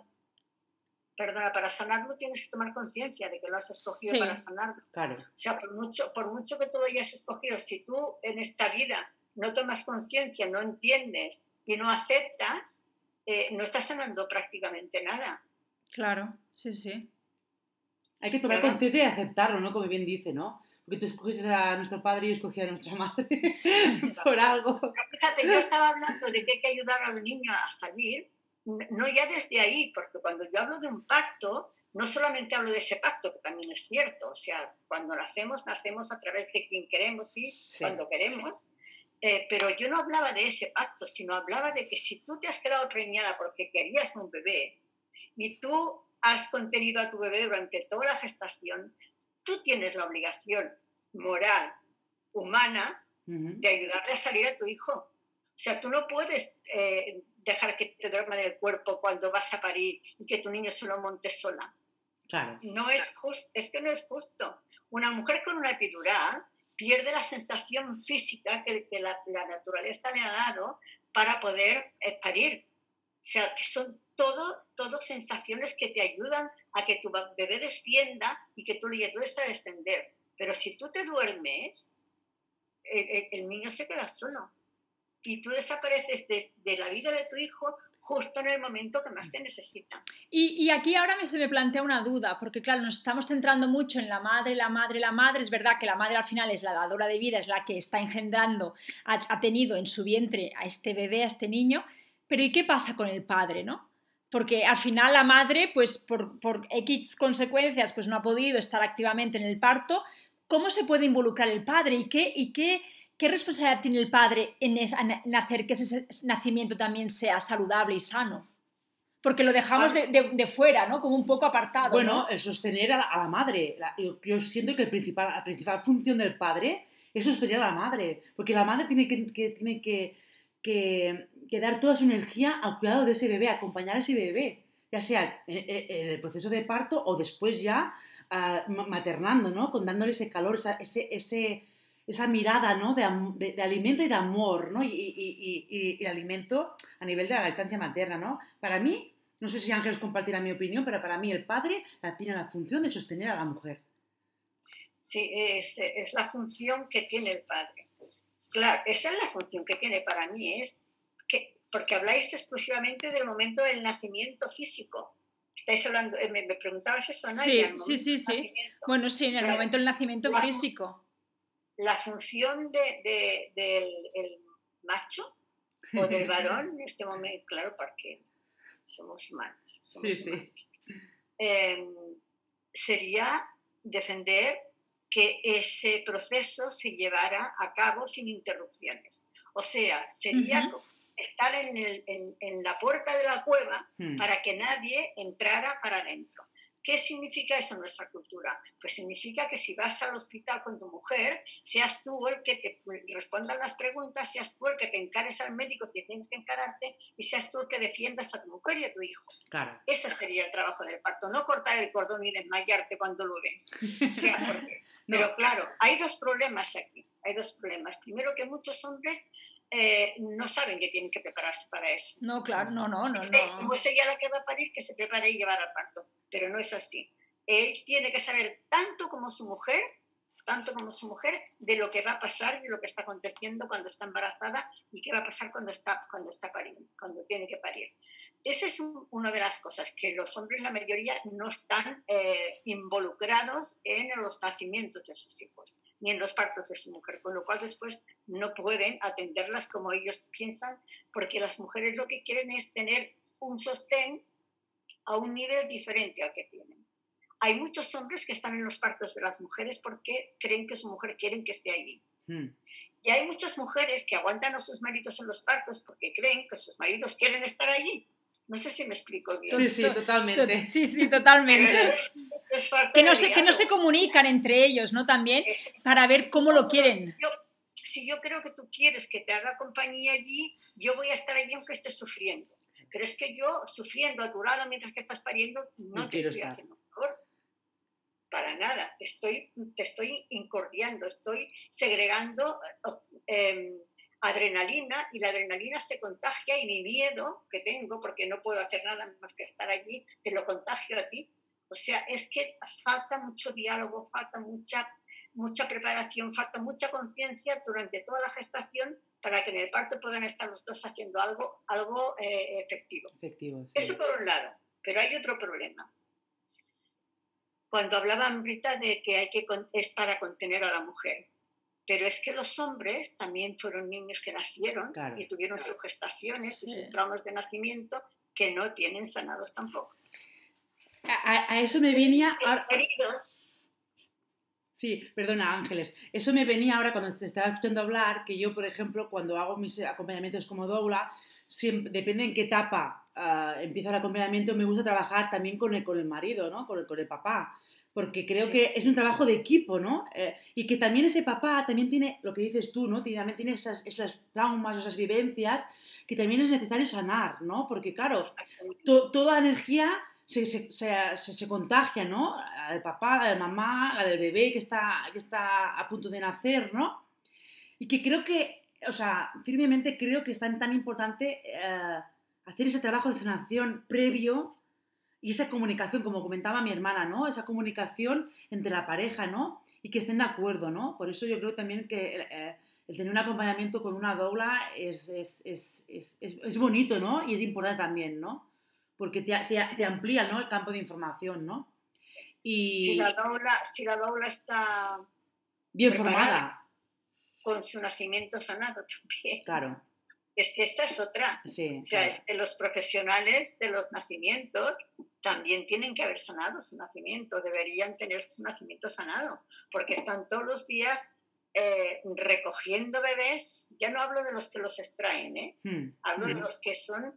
Perdona, para sanarlo tienes que tomar conciencia de que lo has escogido sí, para sanarlo. Claro. O sea, por mucho, por mucho que tú lo hayas escogido, si tú en esta vida no tomas conciencia, no entiendes y no aceptas, eh, no estás sanando prácticamente nada. Claro, sí, sí. Hay que tomar conciencia y aceptarlo, ¿no? Como bien dice, ¿no? Porque tú escogiste a nuestro padre y yo escogí a nuestra madre sí, por algo. Pero fíjate, yo estaba hablando de que hay que ayudar al niño a salir, no ya desde ahí, porque cuando yo hablo de un pacto, no solamente hablo de ese pacto, que también es cierto, o sea, cuando nacemos, nacemos a través de quien queremos y sí. cuando queremos, eh, pero yo no hablaba de ese pacto, sino hablaba de que si tú te has quedado preñada porque querías un bebé y tú has contenido a tu bebé durante toda la gestación, tú tienes la obligación moral, humana, uh-huh. de ayudarle a salir a tu hijo. O sea, tú no puedes eh, dejar que te duerma en el cuerpo cuando vas a parir y que tu niño se lo monte sola. Claro. No es justo, es que no es justo. Una mujer con una epidural pierde la sensación física que, que la, la naturaleza le ha dado para poder eh, parir. O sea, que son todo, todo sensaciones que te ayudan a que tu bebé descienda y que tú le ayudes a descender. Pero si tú te duermes, el, el niño se queda solo. Y tú desapareces de, de la vida de tu hijo justo en el momento que más te necesita. Y, y aquí ahora me, se me plantea una duda, porque claro, nos estamos centrando mucho en la madre, la madre, la madre. Es verdad que la madre al final es la dadora de vida, es la que está engendrando, ha, ha tenido en su vientre a este bebé, a este niño. Pero ¿y qué pasa con el padre, no? Porque al final la madre, pues por, por X consecuencias, pues no ha podido estar activamente en el parto. ¿Cómo se puede involucrar el padre? ¿Y qué, y qué, qué responsabilidad tiene el padre en, es, en hacer que ese nacimiento también sea saludable y sano? Porque lo dejamos de, de, de fuera, ¿no? Como un poco apartado. Bueno, ¿no? el sostener a la, a la madre. La, yo, yo siento que el principal, la principal función del padre es sostener a la madre. Porque la madre tiene que, que, tiene que, que, que dar toda su energía al cuidado de ese bebé, acompañar a ese bebé. Ya sea en, en el proceso de parto o después ya uh, maternando, ¿no? Con dándole ese calor, esa, ese, ese, esa mirada, ¿no? De, de, de alimento y de amor, ¿no? Y, y, y, y, y alimento a nivel de la lactancia materna, ¿no? Para mí, no sé si Ángeles compartirá mi opinión, pero para mí el padre tiene la función de sostener a la mujer. Sí, es, es la función que tiene el padre. Claro, esa es la función que tiene para mí, es que, porque habláis exclusivamente del momento del nacimiento físico. Estáis hablando, me, me preguntabas eso, ¿no? Sí, sí, sí, sí. Bueno, sí, en el claro, momento del nacimiento la, físico. La función de, de, del el macho o del varón en este momento, claro, porque somos humanos, somos sí, humanos. Sí. Eh, sería defender que ese proceso se llevara a cabo sin interrupciones. O sea, sería uh-huh. estar en, el, en, en la puerta de la cueva uh-huh. para que nadie entrara para adentro. ¿Qué significa eso en nuestra cultura? Pues significa que si vas al hospital con tu mujer, seas tú el que te respondan las preguntas, seas tú el que te encares al médico si tienes que encararte y seas tú el que defiendas a tu mujer y a tu hijo. Claro. Ese sería el trabajo del parto, no cortar el cordón y desmayarte cuando lo ves. O sea, porque, no. Pero claro, hay dos problemas aquí, hay dos problemas. Primero, que muchos hombres eh, no saben que tienen que prepararse para eso. No, claro, no, no, no. Este, no. Como es ella la que va a parir, que se prepare y llevar al parto. Pero no es así. Él tiene que saber tanto como su mujer, tanto como su mujer, de lo que va a pasar, de lo que está aconteciendo cuando está embarazada y qué va a pasar cuando está, cuando está pariendo, cuando tiene que parir. Esa es un, una de las cosas, que los hombres, la mayoría, no están eh, involucrados en los nacimientos de sus hijos, ni en los partos de su mujer, con lo cual después no pueden atenderlas como ellos piensan, porque las mujeres lo que quieren es tener un sostén a un nivel diferente al que tienen. Hay muchos hombres que están en los partos de las mujeres porque creen que su mujer quiere que esté allí. Mm. Y hay muchas mujeres que aguantan a sus maridos en los partos porque creen que sus maridos quieren estar allí. No sé si me explico bien. Sí, sí, totalmente. Sí, sí, totalmente. Es, es que, no se, que no se comunican sí. entre ellos, ¿no? También, es, para ver si cómo yo, lo quieren. Yo, si yo creo que tú quieres que te haga compañía allí, yo voy a estar allí aunque estés sufriendo. Pero es que yo, sufriendo a tu lado mientras que estás pariendo, no, no te estoy estar. haciendo mejor. Para nada. Estoy, te estoy incordiando, estoy segregando eh, adrenalina, y la adrenalina se contagia, y mi miedo que tengo, porque no puedo hacer nada más que estar allí, te lo contagio a ti. O sea, es que falta mucho diálogo, falta mucha, mucha preparación, falta mucha conciencia durante toda la gestación, para que en el parto puedan estar los dos haciendo algo, algo eh, efectivo. Efectivo sí. Eso por un lado. Pero hay otro problema. Cuando hablaban, Rita, de que, hay que es para contener a la mujer. Pero es que los hombres también fueron niños que nacieron claro. y tuvieron claro. sus gestaciones sí. y sus traumas de nacimiento que no tienen sanados tampoco. A, a eso me venía... Los heridos... Sí, perdona Ángeles, eso me venía ahora cuando te estaba escuchando hablar, que yo, por ejemplo, cuando hago mis acompañamientos como doula, siempre, depende en qué etapa uh, empieza el acompañamiento, me gusta trabajar también con el, con el marido, ¿no? Con el, con el papá, porque creo sí. que es un trabajo de equipo, ¿no? Eh, y que también ese papá también tiene, lo que dices tú, ¿no? También tiene esas, esas traumas, esas vivencias, que también es necesario sanar, ¿no? Porque claro, to, toda energía... Se, se, se, se contagia, ¿no? La del papá, la de mamá, la del bebé que está, que está a punto de nacer, ¿no? Y que creo que, o sea, firmemente creo que es tan, tan importante eh, hacer ese trabajo de sanación previo y esa comunicación, como comentaba mi hermana, ¿no? Esa comunicación entre la pareja, ¿no? Y que estén de acuerdo, ¿no? Por eso yo creo también que eh, el tener un acompañamiento con una doula es, es, es, es, es, es bonito, ¿no? Y es importante también, ¿no? Porque te, te, te amplía, ¿no? El campo de información, ¿no? Y si la doula, si la doula está bien formada, con su nacimiento sanado también. Claro. Es que esta es otra. Sí, o sea, claro. es que los profesionales de los nacimientos también tienen que haber sanado su nacimiento, deberían tener su nacimiento sanado, porque están todos los días eh, recogiendo bebés. Ya no hablo de los que los extraen, ¿eh? Hmm. Hablo hmm. de los que son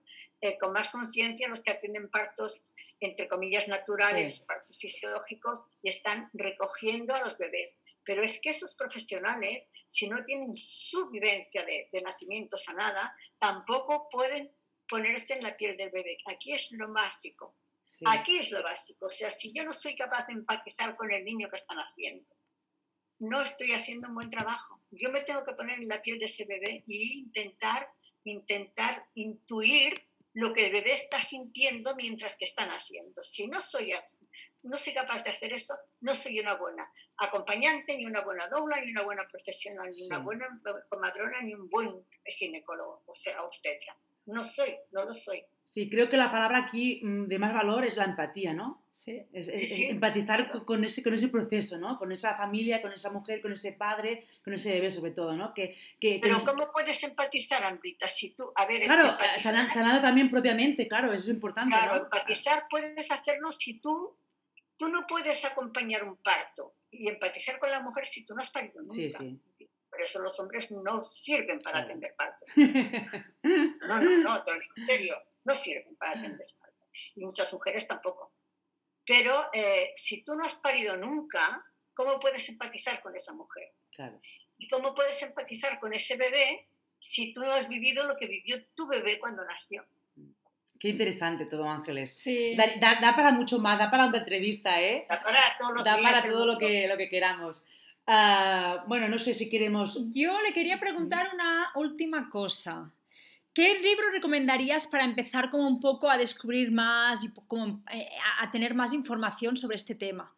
eh, con más conciencia los que atienden partos, entre comillas, naturales, sí. partos fisiológicos, y están recogiendo a los bebés. Pero es que esos profesionales, si no tienen su vivencia de, de nacimiento sanada, tampoco pueden ponerse en la piel del bebé. Aquí es lo básico. Sí. Aquí es lo básico. O sea, si yo no soy capaz de empatizar con el niño que está naciendo, no estoy haciendo un buen trabajo. Yo me tengo que poner en la piel de ese bebé e intentar, intentar intuir lo que el bebé está sintiendo mientras que está naciendo. Si no soy, no soy capaz de hacer eso, no soy una buena acompañante, ni una buena doula, ni una buena profesional, ni sí. una buena comadrona, ni un buen ginecólogo, o sea, obstetra. No soy, no lo soy. Sí, creo que la palabra aquí de más valor es la empatía, ¿no? Sí. Es, sí, es, sí. es empatizar claro. con, ese, con ese proceso, ¿no? Con esa familia, con esa mujer, con ese padre, con ese bebé sobre todo, ¿no? Que, que, Pero que... ¿cómo puedes empatizar, Amrita? Si tú, a ver, claro, empatizar, sanando, sanando también propiamente, claro, eso es importante, claro, ¿no? empatizar puedes hacerlo si tú, tú no puedes acompañar un parto y empatizar con la mujer si tú no has parido nunca. Sí, sí. Por eso los hombres no sirven para claro. atender partos. No, no, no, te lo digo en serio. No sirven para atender partos. Y muchas mujeres tampoco. Pero eh, si tú no has parido nunca, ¿cómo puedes empatizar con esa mujer? Claro. ¿Y cómo puedes empatizar con ese bebé si tú no has vivido lo que vivió tu bebé cuando nació? Qué interesante todo, Ángeles. Sí. Da, da, da para mucho más, da para otra entrevista, ¿eh? Da para todos los Da días para del todo mundo. lo que, lo que queramos. Uh, bueno, no sé si queremos... Yo le quería preguntar una última cosa. ¿Qué libro recomendarías para empezar como un poco a descubrir más y como a tener más información sobre este tema?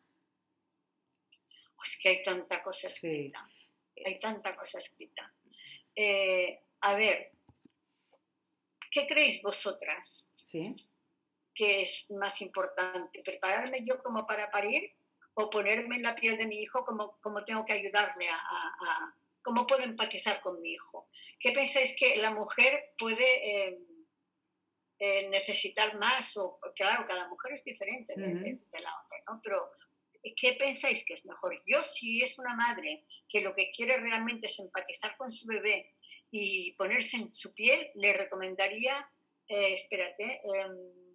Es que hay tanta cosa escrita. Sí. Hay tanta cosa escrita. Eh, a ver, ¿qué creéis vosotras? Sí. ¿Qué es más importante? ¿Prepararme yo como para parir o ponerme en la piel de mi hijo como, como tengo que ayudarle a, a, a... ¿Cómo puedo empatizar con mi hijo? ¿Qué pensáis que la mujer puede eh, eh, necesitar más? O, claro, cada mujer es diferente de, uh-huh. de, de la otra, ¿no? Pero ¿qué pensáis que es mejor? Yo, si es una madre que lo que quiere realmente es empatizar con su bebé y ponerse en su piel, le recomendaría, eh, espérate, eh,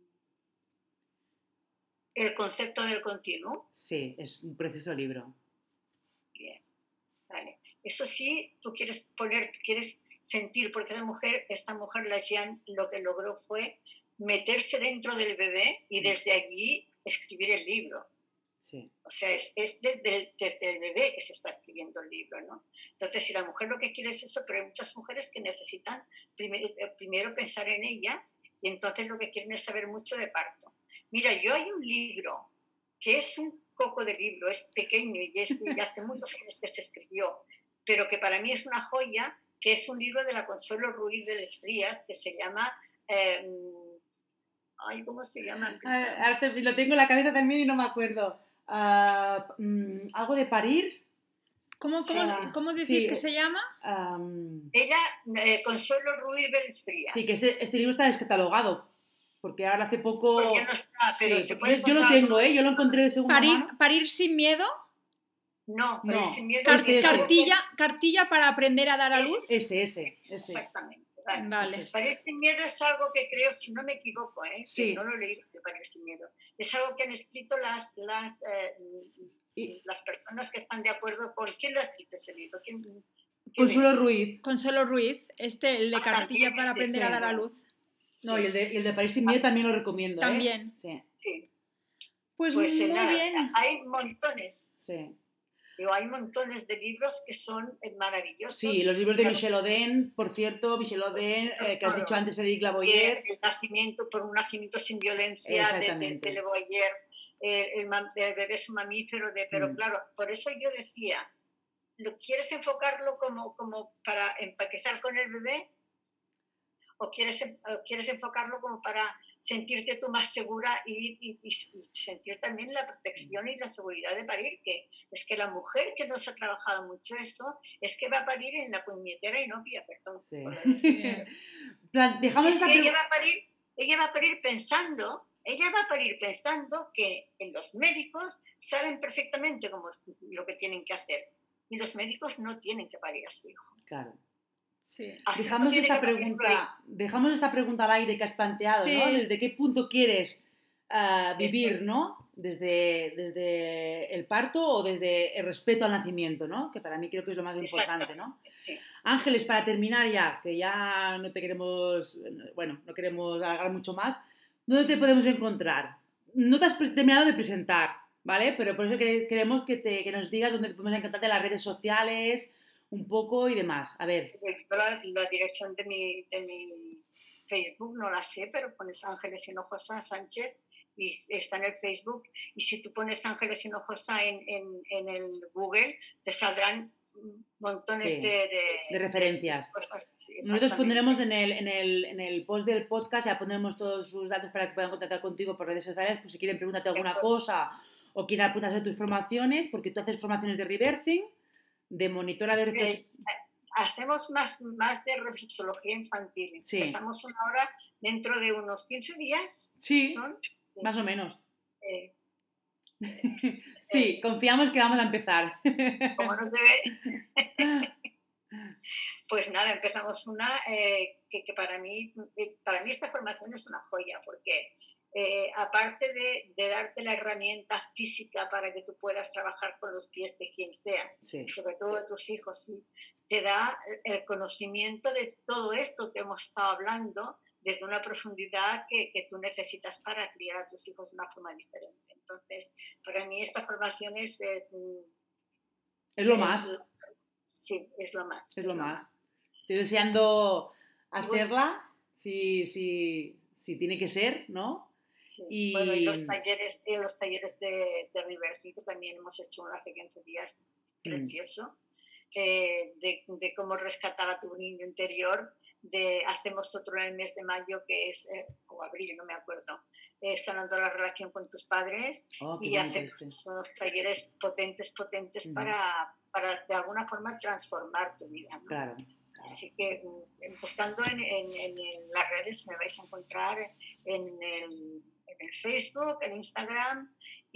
el concepto del continuo. Sí, es un precioso libro. Bien, vale. Eso sí, tú quieres poner, quieres sentir, porque esa mujer, esta mujer, la Jean, lo que logró fue meterse dentro del bebé y desde allí escribir el libro. Sí. O sea, es, es desde, desde el bebé que se está escribiendo el libro, ¿no? Entonces, si la mujer lo que quiere es eso, pero hay muchas mujeres que necesitan primero, primero pensar en ellas y entonces lo que quieren es saber mucho de parto. Mira, yo hay un libro que es un coco de libro, es pequeño y, es, y hace muchos años que se escribió, pero que para mí es una joya, que es un libro de la Consuelo Ruiz de Les Frías, que se llama... Eh, ay, ¿cómo se llama? Ah, lo tengo en la cabeza también y no me acuerdo. Uh, um, ¿Algo de parir? ¿Cómo, cómo, sí. ¿cómo decís sí, que se llama? Um, Ella, eh, Consuelo Ruiz de Les Frías. Sí, que este, este libro está descatalogado. Porque ahora hace poco... Porque no está, pero sí, se puede yo, yo lo tengo, ¿eh? Yo lo encontré de segunda ¿Parir, mano. ¿Parir sin miedo? No, Parir no. sin miedo. Car es cartilla, que... cartilla para aprender a dar a luz. Ese, ese. ese. Exactamente. Vale. Vale. Parir sin miedo es algo que creo, si no me equivoco, ¿eh? Sí. Que no lo he leído de Parir sin miedo. Es algo que han escrito las, las, eh, ¿Y? las personas que están de acuerdo con... ¿Quién lo ha escrito ese libro? ¿Quién, Consuelo Ruiz. Consuelo Ruiz. Este, el de ah, cartilla para este, aprender sí, a dar a bueno. luz. No, y el de, y el de Parir sin miedo también lo recomiendo, También. ¿eh? Sí. Sí. Pues, pues muy nada, bien. Hay montones. Sí. Digo, hay montones de libros que son maravillosos. Sí, los libros de Michel Oden, por cierto, Michel Oden, eh, que has dicho antes, Frédéric Leboyer. El nacimiento, por un nacimiento sin violencia de, de, de Leboyer, el, el, el bebé es un mamífero, de, pero mm. claro, por eso yo decía, ¿lo quieres enfocarlo como, como para empatizar con el bebé? ¿O quieres, o quieres enfocarlo como para sentirte tú más segura y, y, y, y sentir también la protección y la seguridad de parir? Que es que la mujer que no se ha trabajado mucho eso, es que va a parir en la puñetera inopia, perdón. Sí. Sí. Dejamos es esta que ella va a parir, ella va a parir pensando, ella va a parir pensando que en los médicos saben perfectamente cómo, lo que tienen que hacer. Y los médicos no tienen que parir a su hijo. Claro. Sí. Así no Dejamos tiene esta que ponerlo ahí. pregunta, dejamos esta pregunta al aire que has planteado, Sí. ¿no? ¿Desde qué punto quieres ah, Desde- vivir, ¿no? Desde, desde el parto o desde el respeto al nacimiento, ¿no? Que para mí creo que es lo más importante, ¿no? Sí. Ángeles, para terminar ya, que ya no te queremos, bueno, no queremos alargar mucho más, ¿dónde te podemos encontrar? No te has pre- terminado de presentar, ¿vale? Pero por eso quere- queremos que, te, que nos digas dónde te podemos encontrar de las redes sociales, un poco y demás. A ver, Yo la, la dirección de mi, de mi Facebook no la sé, pero pones Ángeles Hinojosa Sánchez y está en el Facebook. Y si tú pones Ángeles Hinojosa en, en, en el Google, te saldrán montones Sí, de, de, de referencias. de cosas. Sí, Nosotros exactamente. pondremos en el, en, el, en el post del podcast, ya pondremos todos sus datos para que puedan contactar contigo por redes sociales, pues si quieren preguntarte alguna cosa o quieren apuntarse a tus formaciones, porque tú haces formaciones de rebirthing, de monitora de reflexión. Eh, hacemos más, más de reflexología infantil. Sí. Empezamos una hora dentro de unos quince días. Sí, Son, sí, más o menos. eh, Sí, confiamos que vamos a empezar. como nos debe. Pues nada, empezamos una eh, que, que para mí, para mí esta formación es una joya, porque eh, aparte de, de darte la herramienta física para que tú puedas trabajar con los pies de quien sea, Sí. y sobre todo de tus hijos, sí, te da el conocimiento de todo esto que hemos estado hablando desde una profundidad que, que tú necesitas para criar a tus hijos de una forma diferente. Entonces, para mí esta formación es... Eh, Es lo eh, más. Sí, es lo más. Es lo más. Estoy deseando hacerla, si, Sí. si, si tiene que ser, ¿no? Sí. Y- Bueno, y los talleres, y los talleres de, de Rebirthing, que también hemos hecho uno hace quince días, Mm. precioso, eh, de, de cómo rescatar a tu niño interior. De, hacemos otro en el mes de mayo, que es, eh, o abril, no me acuerdo, eh, sanando la relación con tus padres. Oh, qué Y bonito hacemos este. unos talleres potentes, potentes Ujú. para, para de alguna forma transformar tu vida, ¿no? Claro. Así que mm, buscando en, en, en, en las redes me vais a encontrar en el, en el Facebook, en Instagram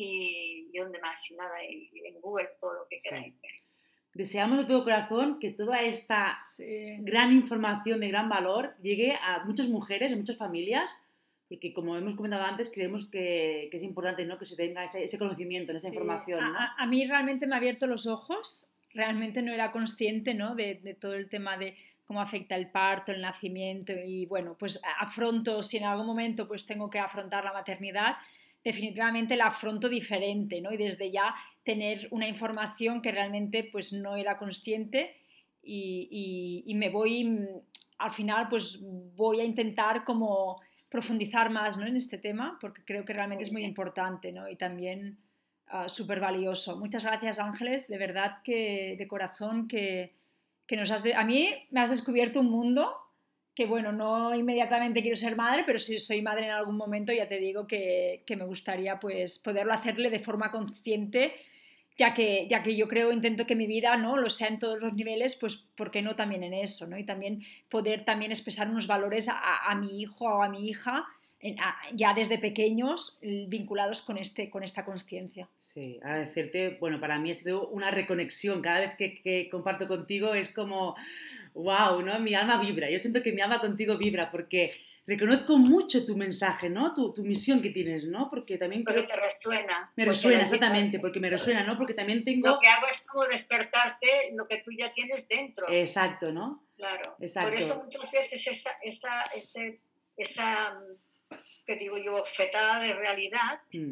y, y donde más, y nada, y en Google, todo lo que Sí. queráis ver. Deseamos de todo corazón que toda esta Sí. gran información de gran valor llegue a muchas mujeres, a muchas familias, porque como hemos comentado antes, creemos que, que es importante, ¿no? Que se tenga ese, ese conocimiento, esa Sí. información, ¿no? A, a- a mí realmente me ha abierto los ojos, realmente no era consciente, ¿no? de, de todo el tema de cómo afecta el parto, el nacimiento y bueno, pues afronto, si en algún momento pues tengo que afrontar la maternidad, definitivamente la afronto diferente, ¿no? Y desde ya tener una información que realmente pues no era consciente y, y, y me voy, al final pues voy a intentar como profundizar más, ¿no? en este tema porque creo que realmente Muy es muy bien. importante, ¿no? Y también uh, súper valioso. Muchas gracias, Ángeles, de verdad que de corazón que, que nos has... De... A mí me has descubierto un mundo que, bueno, no inmediatamente quiero ser madre, pero si soy madre en algún momento ya te digo que, que me gustaría pues poderlo hacerle de forma consciente, ya que, ya que yo creo, intento que mi vida, ¿no? lo sea en todos los niveles, pues ¿por qué no también en eso? ¿no? Y también poder también expresar unos valores a, a mi hijo o a mi hija en, a, ya desde pequeños vinculados con, este, con esta conciencia. Sí, agradecerte, bueno, para mí ha sido una reconexión, cada vez que, que comparto contigo es como, wow, ¿no? Mi alma vibra, yo siento que mi alma contigo vibra porque reconozco mucho tu mensaje, ¿no? Tu, tu misión que tienes, ¿no? Porque también Porque creo... te resuena. Me porque resuena, lo exactamente, llevas, porque me te resuena, ¿no? Porque también tengo... Lo que hago es como despertarte lo que tú ya tienes dentro. Exacto, ¿no? Claro. Exacto. Por eso muchas veces esa, esa, ese, esa, que digo yo, bofetada de realidad, Mm.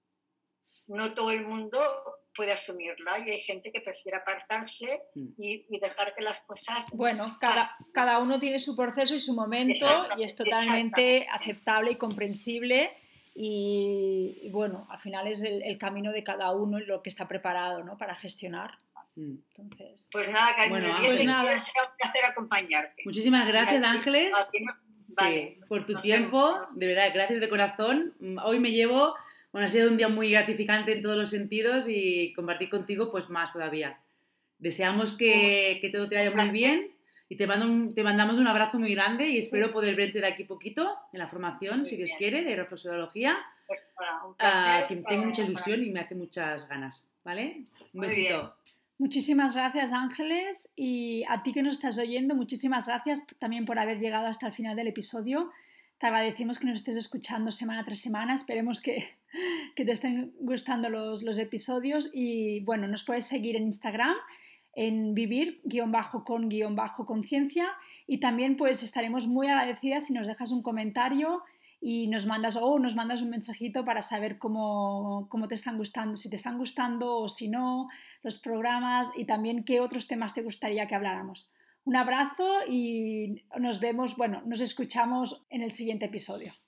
no todo el mundo puede asumirla y hay gente que prefiere apartarse Mm. y, y dejar que las cosas... Bueno, cada, cada uno tiene su proceso y su momento y es totalmente aceptable y comprensible y, y bueno, al final es el, el camino de cada uno y lo que está preparado, ¿no? para gestionar. Mm. Entonces, Pues nada, cariño, Bueno, bien, pues te nada. quiero, será un placer acompañarte. Muchísimas gracias, Y a ti- Ángeles. a ti no- Vale, Sí, por tu nos tiempo, vemos. de verdad, gracias de corazón. Hoy me llevo, bueno, ha sido un día muy gratificante en todos los sentidos y compartir contigo pues más todavía. Deseamos que, que todo te vaya muy bien y te, mando un- te mandamos un abrazo muy grande y espero poder verte de aquí poquito en la formación, Muy si Dios bien. quiere, de reflexología, Pues nada, un ah, placer. que tengo mucha ilusión y me hace muchas ganas, ¿vale? Un Muy besito. Muchísimas gracias, Ángeles, y a ti que nos estás oyendo, muchísimas gracias también por haber llegado hasta el final del episodio. Te agradecemos que nos estés escuchando semana tras semana. Esperemos que, que te estén gustando los, los episodios. Y bueno, nos puedes seguir en Instagram en vivir-con-conciencia y también pues estaremos muy agradecidas si nos dejas un comentario y nos mandas o nos mandas un mensajito para saber cómo, cómo te están gustando, si te están gustando o si no los programas y también qué otros temas te gustaría que habláramos. Un abrazo y nos vemos, bueno, nos escuchamos en el siguiente episodio.